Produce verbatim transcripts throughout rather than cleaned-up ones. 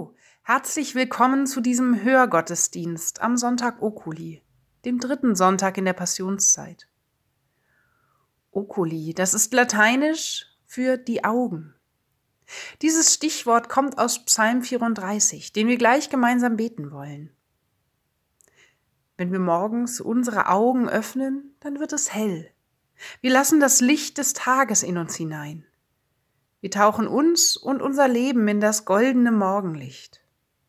Hallo, herzlich willkommen zu diesem Hörgottesdienst am Sonntag Oculi, dem dritten Sonntag in der Passionszeit. Oculi, das ist lateinisch für die Augen. Dieses Stichwort kommt aus Psalm vierunddreißig, den wir gleich gemeinsam beten wollen. Wenn wir morgens unsere Augen öffnen, dann wird es hell. Wir lassen das Licht des Tages in uns hinein. Wir tauchen uns und unser Leben in das goldene Morgenlicht.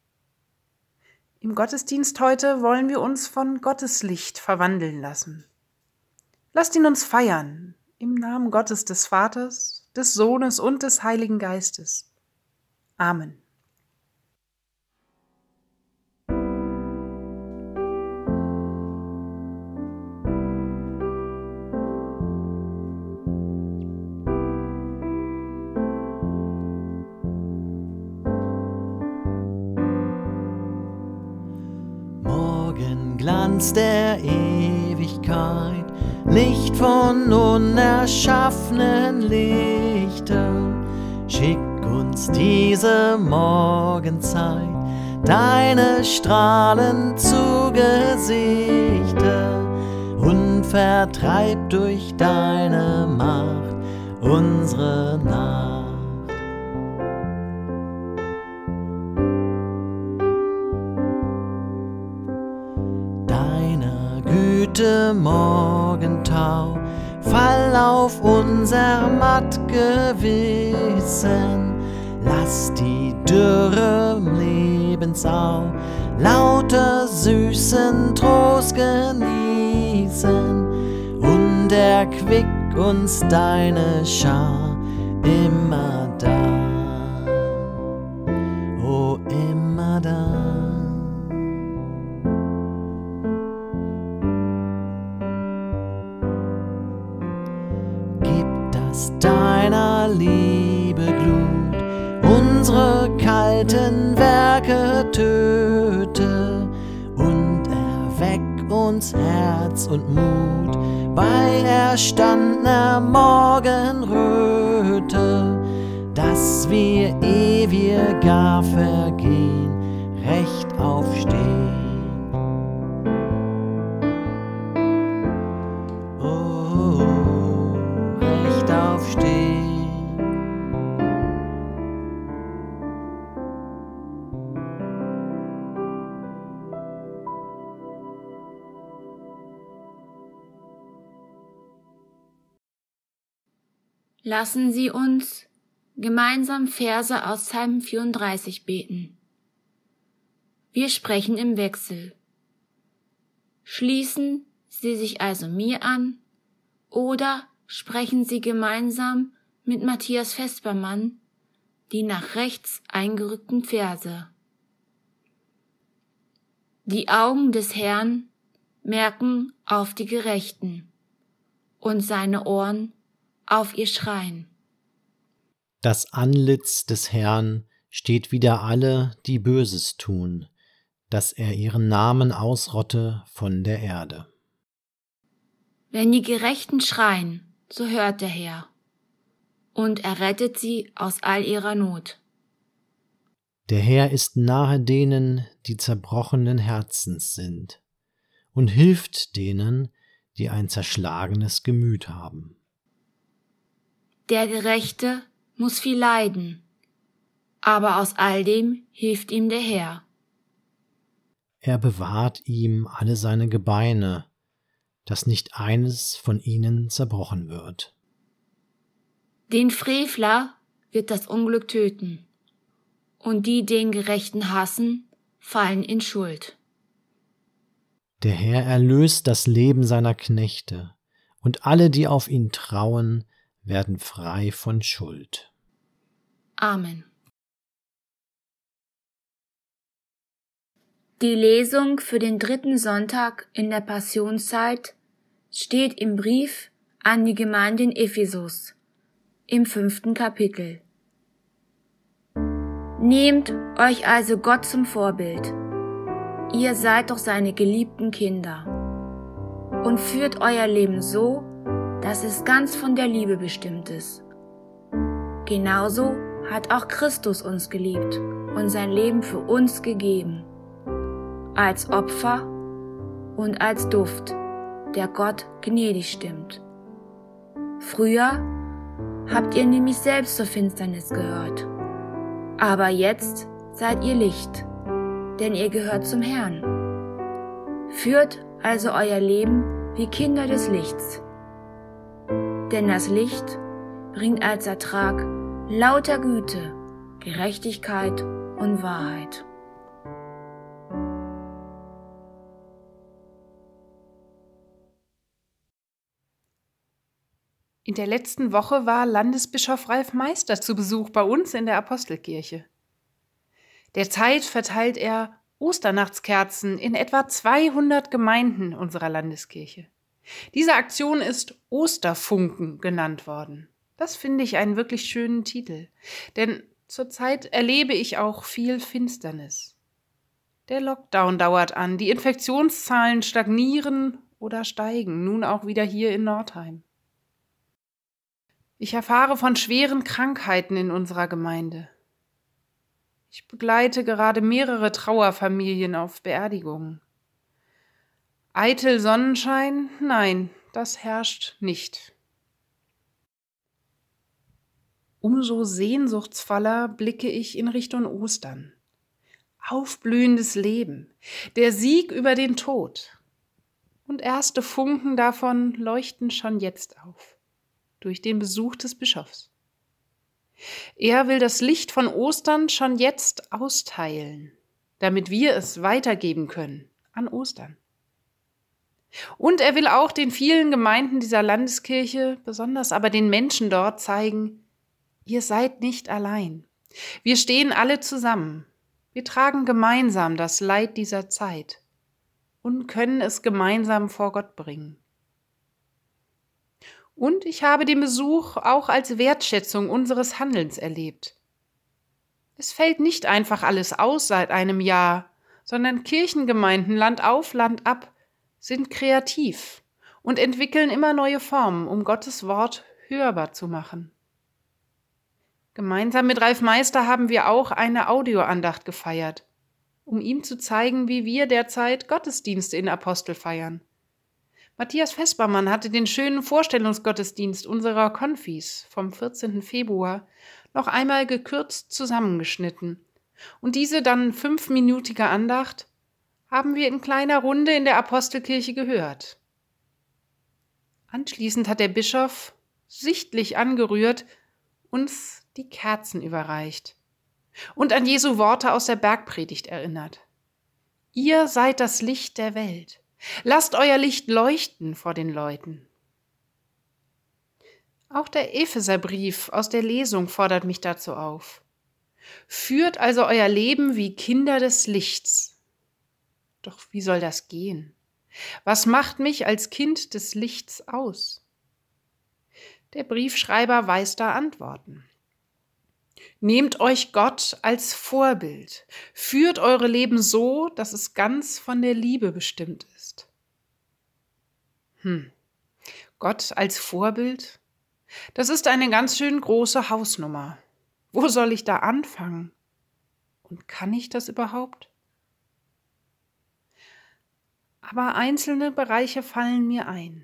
Im Gottesdienst heute wollen wir uns von Gottes Licht verwandeln lassen. Lasst ihn uns feiern, im Namen Gottes des Vaters, des Sohnes und des Heiligen Geistes. Amen. Glanz der Ewigkeit, Licht von unerschaffenen Lichtern, schick uns diese Morgenzeit, deine Strahlen zu Gesichter und vertreib durch deine Macht unsere Nacht. Morgentau, fall auf unser matt Gewissen, lass die Dürre im Lebensau lauter süßen Trost genießen und erquick uns deine Schar immer da, oh immer da. Deiner Liebe Glut unsere kalten Werke töte und erweck uns Herz und Mut bei erstandener Morgenröte, dass wir, ehe wir gar vergehen, recht aufstehen. Lassen Sie uns gemeinsam Verse aus Psalm vierunddreißig beten. Wir sprechen im Wechsel. Schließen Sie sich also mir an oder sprechen Sie gemeinsam mit Matthias Vespermann die nach rechts eingerückten Verse. Die Augen des Herrn merken auf die Gerechten und seine Ohren auf ihr Schreien. Das Antlitz des Herrn steht wider alle, die Böses tun, dass er ihren Namen ausrotte von der Erde. Wenn die Gerechten schreien, so hört der Herr, und er rettet sie aus all ihrer Not. Der Herr ist nahe denen, die zerbrochenen Herzens sind, und hilft denen, die ein zerschlagenes Gemüt haben. Der Gerechte muss viel leiden, aber aus all dem hilft ihm der Herr. Er bewahrt ihm alle seine Gebeine, dass nicht eines von ihnen zerbrochen wird. Den Frevler wird das Unglück töten, und die den Gerechten hassen, fallen in Schuld. Der Herr erlöst das Leben seiner Knechte, und alle, die auf ihn trauen, werden frei von Schuld. Amen. Die Lesung für den dritten Sonntag in der Passionszeit steht im Brief an die Gemeinde in Ephesus, im fünften Kapitel. Nehmt euch also Gott zum Vorbild. Ihr seid doch seine geliebten Kinder. Und führt euer Leben so, dass es ganz von der Liebe bestimmt ist. Genauso hat auch Christus uns geliebt und sein Leben für uns gegeben, als Opfer und als Duft, der Gott gnädig stimmt. Früher habt ihr nämlich selbst zur Finsternis gehört, aber jetzt seid ihr Licht, denn ihr gehört zum Herrn. Führt also euer Leben wie Kinder des Lichts, denn das Licht bringt als Ertrag lauter Güte, Gerechtigkeit und Wahrheit. In der letzten Woche war Landesbischof Ralf Meister zu Besuch bei uns in der Apostelkirche. Derzeit verteilt er Osternachtskerzen in etwa zweihundert Gemeinden unserer Landeskirche. Diese Aktion ist Osterfunken genannt worden. Das finde ich einen wirklich schönen Titel, denn zurzeit erlebe ich auch viel Finsternis. Der Lockdown dauert an, die Infektionszahlen stagnieren oder steigen, nun auch wieder hier in Nordheim. Ich erfahre von schweren Krankheiten in unserer Gemeinde. Ich begleite gerade mehrere Trauerfamilien auf Beerdigungen. Eitel Sonnenschein? Nein, das herrscht nicht. Umso sehnsuchtsvoller blicke ich in Richtung Ostern. Aufblühendes Leben, der Sieg über den Tod. Und erste Funken davon leuchten schon jetzt auf, durch den Besuch des Bischofs. Er will das Licht von Ostern schon jetzt austeilen, damit wir es weitergeben können an Ostern. Und er will auch den vielen Gemeinden dieser Landeskirche, besonders aber den Menschen dort, zeigen, ihr seid nicht allein. Wir stehen alle zusammen. Wir tragen gemeinsam das Leid dieser Zeit und können es gemeinsam vor Gott bringen. Und ich habe den Besuch auch als Wertschätzung unseres Handelns erlebt. Es fällt nicht einfach alles aus seit einem Jahr, sondern Kirchengemeinden Land auf, Land ab sind kreativ und entwickeln immer neue Formen, um Gottes Wort hörbar zu machen. Gemeinsam mit Ralf Meister haben wir auch eine Audioandacht gefeiert, um ihm zu zeigen, wie wir derzeit Gottesdienste in Apostel feiern. Matthias Vespermann hatte den schönen Vorstellungsgottesdienst unserer Konfis vom vierzehnten Februar noch einmal gekürzt zusammengeschnitten. Und diese dann fünfminütige Andacht haben wir in kleiner Runde in der Apostelkirche gehört. Anschließend hat der Bischof, sichtlich angerührt, uns die Kerzen überreicht und an Jesu Worte aus der Bergpredigt erinnert. Ihr seid das Licht der Welt. Lasst euer Licht leuchten vor den Leuten. Auch der Epheserbrief aus der Lesung fordert mich dazu auf. Führt also euer Leben wie Kinder des Lichts. Doch wie soll das gehen? Was macht mich als Kind des Lichts aus? Der Briefschreiber weiß da Antworten. Nehmt euch Gott als Vorbild. Führt eure Leben so, dass es ganz von der Liebe bestimmt ist. Hm, Gott als Vorbild? Das ist eine ganz schön große Hausnummer. Wo soll ich da anfangen? Und kann ich das überhaupt? Aber einzelne Bereiche fallen mir ein.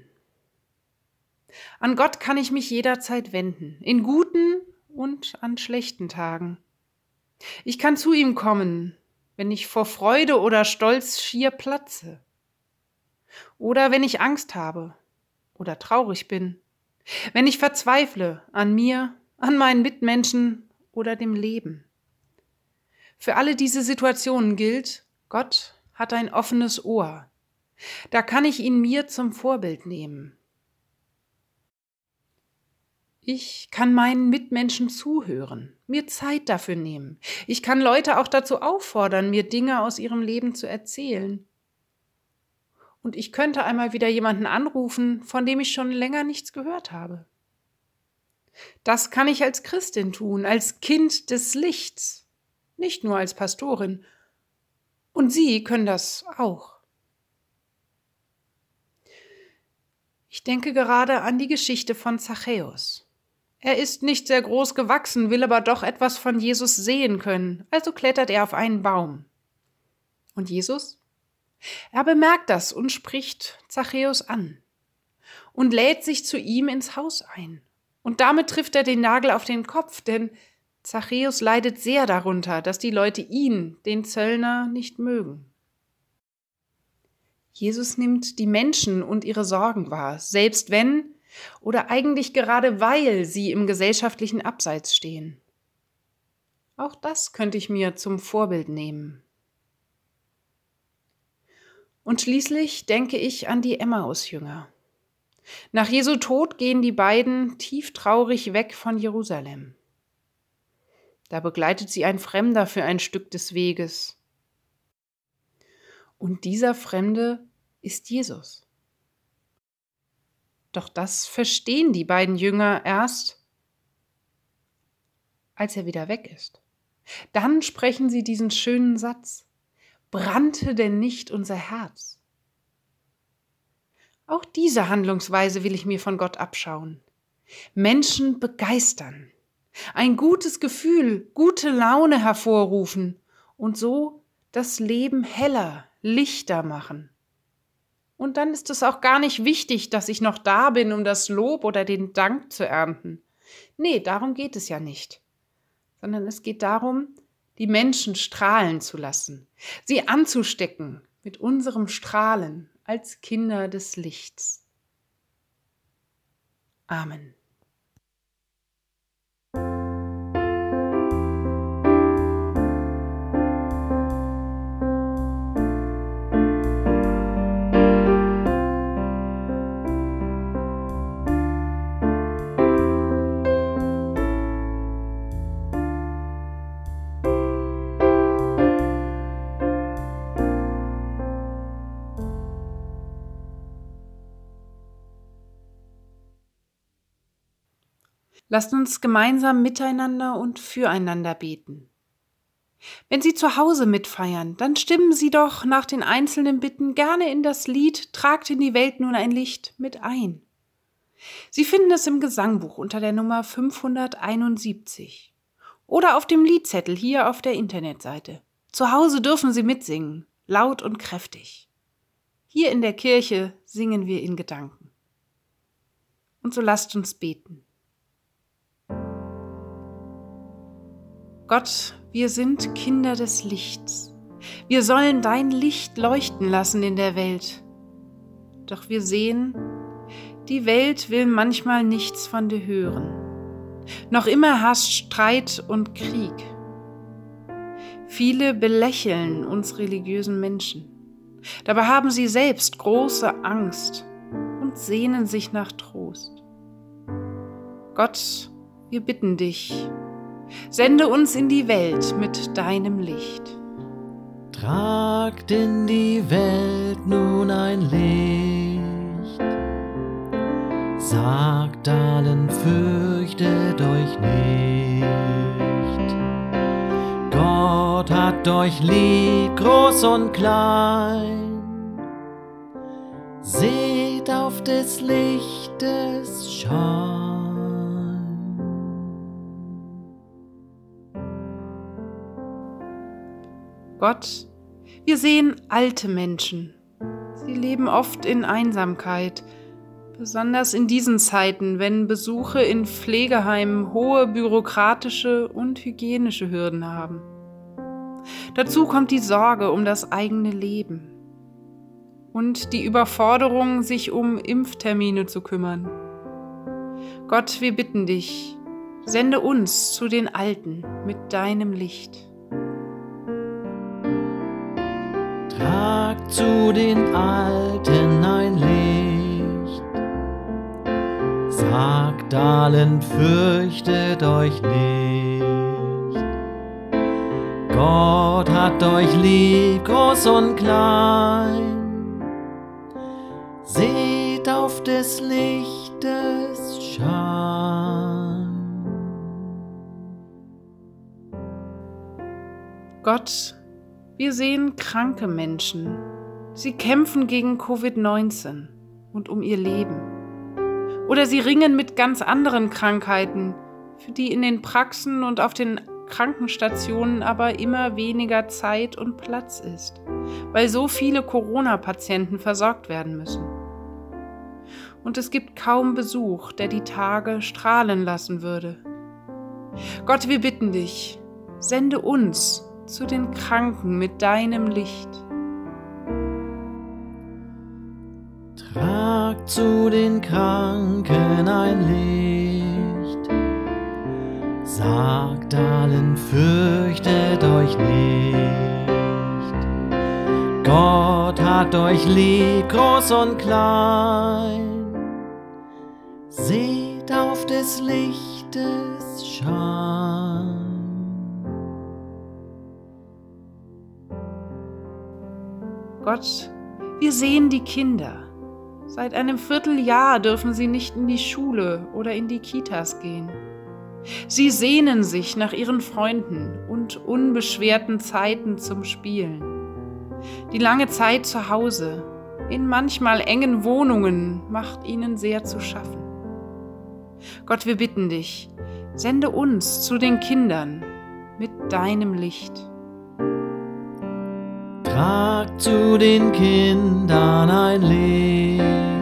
An Gott kann ich mich jederzeit wenden, in guten und an schlechten Tagen. Ich kann zu ihm kommen, wenn ich vor Freude oder Stolz schier platze. Oder wenn ich Angst habe oder traurig bin. Wenn ich verzweifle an mir, an meinen Mitmenschen oder dem Leben. Für alle diese Situationen gilt, Gott hat ein offenes Ohr. Da kann ich ihn mir zum Vorbild nehmen. Ich kann meinen Mitmenschen zuhören, mir Zeit dafür nehmen. Ich kann Leute auch dazu auffordern, mir Dinge aus ihrem Leben zu erzählen. Und ich könnte einmal wieder jemanden anrufen, von dem ich schon länger nichts gehört habe. Das kann ich als Christin tun, als Kind des Lichts, nicht nur als Pastorin. Und Sie können das auch. Ich denke gerade an die Geschichte von Zachäus. Er ist nicht sehr groß gewachsen, will aber doch etwas von Jesus sehen können, also klettert er auf einen Baum. Und Jesus? Er bemerkt das und spricht Zachäus an und lädt sich zu ihm ins Haus ein. Und damit trifft er den Nagel auf den Kopf, denn Zachäus leidet sehr darunter, dass die Leute ihn, den Zöllner, nicht mögen. Jesus nimmt die Menschen und ihre Sorgen wahr, selbst wenn oder eigentlich gerade weil sie im gesellschaftlichen Abseits stehen. Auch das könnte ich mir zum Vorbild nehmen. Und schließlich denke ich an die Emmaus-Jünger. Nach Jesu Tod gehen die beiden tieftraurig weg von Jerusalem. Da begleitet sie ein Fremder für ein Stück des Weges. Und dieser Fremde ist Jesus. Doch das verstehen die beiden Jünger erst, als er wieder weg ist. Dann sprechen sie diesen schönen Satz: Brannte denn nicht unser Herz? Auch diese Handlungsweise will ich mir von Gott abschauen. Menschen begeistern, ein gutes Gefühl, gute Laune hervorrufen und so das Leben heller, lichter machen. Und dann ist es auch gar nicht wichtig, dass ich noch da bin, um das Lob oder den Dank zu ernten. Nee, darum geht es ja nicht. Sondern es geht darum, die Menschen strahlen zu lassen, sie anzustecken mit unserem Strahlen als Kinder des Lichts. Amen. Lasst uns gemeinsam miteinander und füreinander beten. Wenn Sie zu Hause mitfeiern, dann stimmen Sie doch nach den einzelnen Bitten gerne in das Lied »Tragt in die Welt nun ein Licht« mit ein. Sie finden es im Gesangbuch unter der Nummer fünfhunderteinundsiebzig oder auf dem Liedzettel hier auf der Internetseite. Zu Hause dürfen Sie mitsingen, laut und kräftig. Hier in der Kirche singen wir in Gedanken. Und so lasst uns beten. Gott, wir sind Kinder des Lichts. Wir sollen dein Licht leuchten lassen in der Welt. Doch wir sehen, die Welt will manchmal nichts von dir hören. Noch immer herrscht Streit und Krieg. Viele belächeln uns religiösen Menschen. Dabei haben sie selbst große Angst und sehnen sich nach Trost. Gott, wir bitten dich, sende uns in die Welt mit deinem Licht. Tragt in die Welt nun ein Licht. Sagt allen, fürchtet euch nicht. Gott hat euch lieb, groß und klein. Seht auf des Lichtes Schein. Gott, wir sehen alte Menschen. Sie leben oft in Einsamkeit, besonders in diesen Zeiten, wenn Besuche in Pflegeheimen hohe bürokratische und hygienische Hürden haben. Dazu kommt die Sorge um das eigene Leben und die Überforderung, sich um Impftermine zu kümmern. Gott, wir bitten dich, sende uns zu den Alten mit deinem Licht. Tragt zu den Alten ein Licht. Sagt allen, fürchtet euch nicht. Gott hat euch lieb, groß und klein. Seht auf des Lichtes Schein. Gott, wir sehen kranke Menschen. Sie kämpfen gegen Covid neunzehn und um ihr Leben. Oder sie ringen mit ganz anderen Krankheiten, für die in den Praxen und auf den Krankenstationen aber immer weniger Zeit und Platz ist, weil so viele Corona-Patienten versorgt werden müssen. Und es gibt kaum Besuch, der die Tage strahlen lassen würde. Gott, wir bitten dich, sende uns zu den Kranken mit deinem Licht. Trag zu den Kranken ein Licht, sagt allen, fürchtet euch nicht. Gott hat euch lieb, groß und klein, seht auf des Lichtes Schein. Gott, wir sehen die Kinder. Seit einem Vierteljahr dürfen sie nicht in die Schule oder in die Kitas gehen. Sie sehnen sich nach ihren Freunden und unbeschwerten Zeiten zum Spielen. Die lange Zeit zu Hause, in manchmal engen Wohnungen, macht ihnen sehr zu schaffen. Gott, wir bitten dich, sende uns zu den Kindern mit deinem Licht. Trag zu den Kindern ein Licht,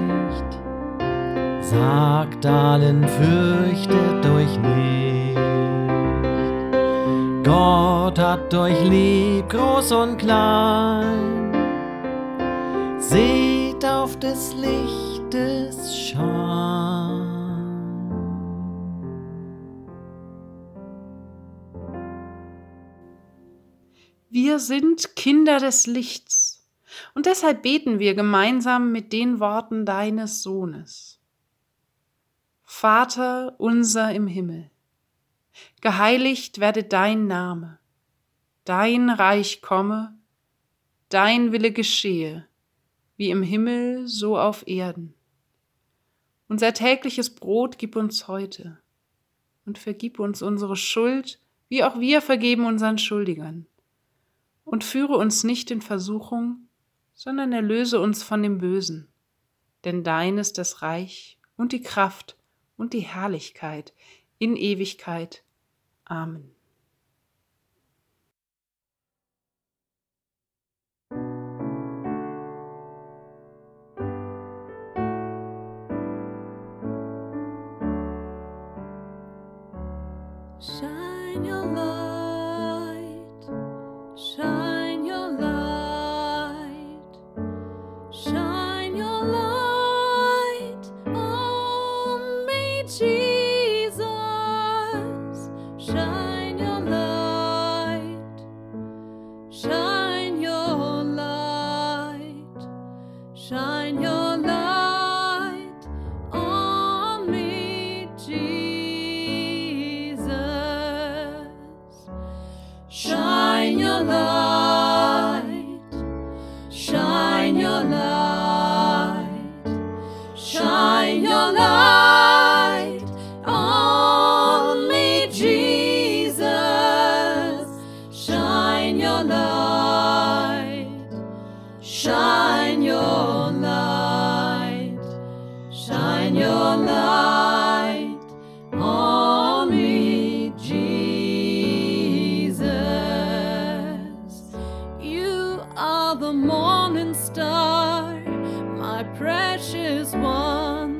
sagt allen, fürchtet euch nicht. Gott hat euch lieb, groß und klein, seht auf des Lichtes Schein. Wir sind Kinder des Lichts und deshalb beten wir gemeinsam mit den Worten deines Sohnes. Vater unser im Himmel, geheiligt werde dein Name, dein Reich komme, dein Wille geschehe, wie im Himmel so auf Erden. Unser tägliches Brot gib uns heute und vergib uns unsere Schuld, wie auch wir vergeben unseren Schuldigern. Und führe uns nicht in Versuchung, sondern erlöse uns von dem Bösen. Denn dein ist das Reich und die Kraft und die Herrlichkeit in Ewigkeit. Amen. Shine your light, shine your light, shine your light on me, Jesus. Shine your light, shine your light, shine your light on me, Jesus. Shine your light, shine your light, shine your light on me, Jesus. Shine your light, shine your light, shine your light on me, Jesus. You are the morning star, my precious one.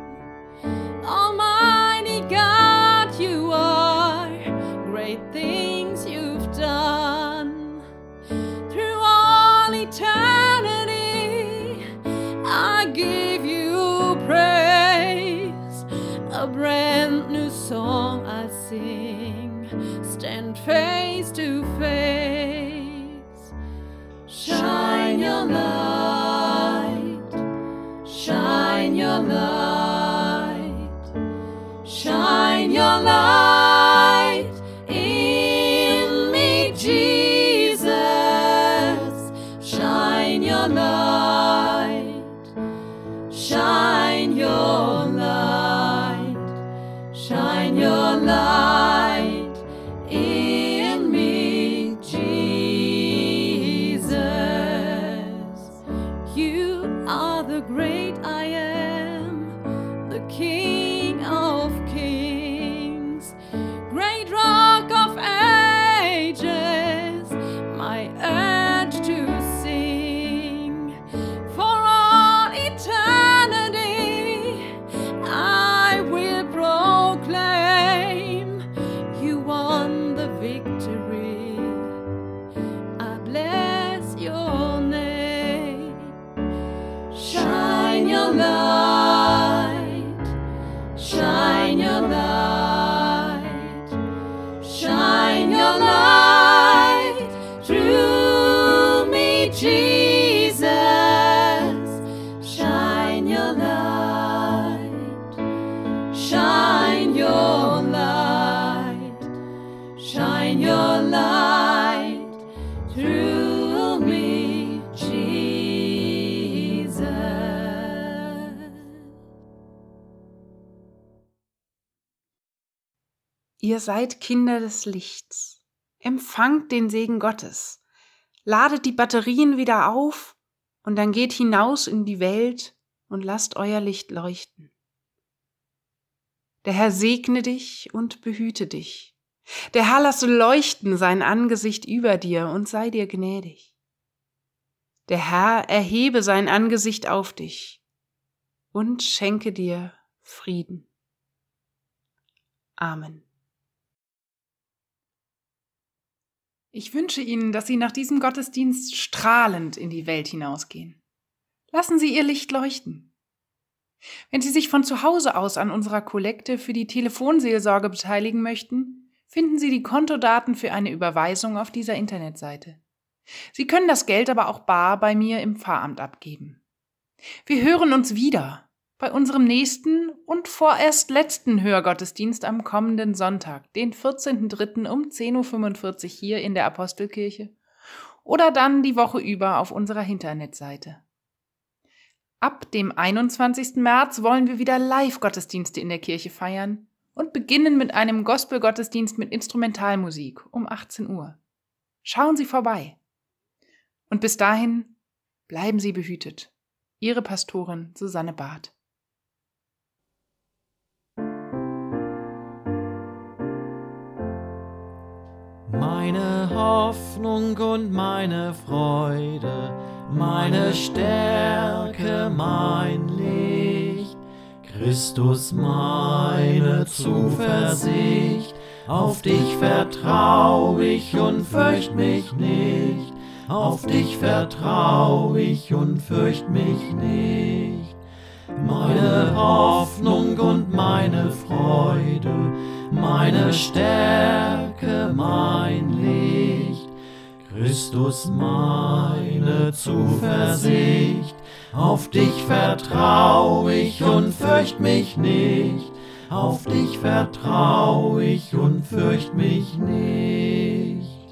Almighty God, you are, great things you've done. Through all eternity, I give you praise. A brand new song I sing, stand face to face. Shine your light, shine your light, shine your light in me, Jesus. Shine your light, shine your light, shine your light in me, Jesus. You are the great I am, the King Jesus, shine your light, shine your light, shine your light through me, Jesus. Ihr seid Kinder des Lichts. Empfangt den Segen Gottes. Ladet die Batterien wieder auf und dann geht hinaus in die Welt und lasst euer Licht leuchten. Der Herr segne dich und behüte dich. Der Herr lasse leuchten sein Angesicht über dir und sei dir gnädig. Der Herr erhebe sein Angesicht auf dich und schenke dir Frieden. Amen. Ich wünsche Ihnen, dass Sie nach diesem Gottesdienst strahlend in die Welt hinausgehen. Lassen Sie Ihr Licht leuchten. Wenn Sie sich von zu Hause aus an unserer Kollekte für die Telefonseelsorge beteiligen möchten, finden Sie die Kontodaten für eine Überweisung auf dieser Internetseite. Sie können das Geld aber auch bar bei mir im Pfarramt abgeben. Wir hören uns wieder bei unserem nächsten und vorerst letzten Hörgottesdienst am kommenden Sonntag, den vierzehnten dritten um zehn Uhr fünfundvierzig hier in der Apostelkirche oder dann die Woche über auf unserer Internetseite. Ab dem einundzwanzigsten März wollen wir wieder Live-Gottesdienste in der Kirche feiern und beginnen mit einem Gospel-Gottesdienst mit Instrumentalmusik um achtzehn Uhr. Schauen Sie vorbei. Und bis dahin bleiben Sie behütet. Ihre Pastorin Susanne Barth. Meine Hoffnung und meine Freude, meine Stärke, mein Licht, Christus meine Zuversicht, auf dich vertrau ich und fürcht mich nicht, auf dich vertrau ich und fürcht mich nicht. Meine Hoffnung und meine Freude, meine Stärke, mein Licht, Christus meine Zuversicht, auf dich vertrau ich und fürcht mich nicht, auf dich vertrau ich und fürcht mich nicht.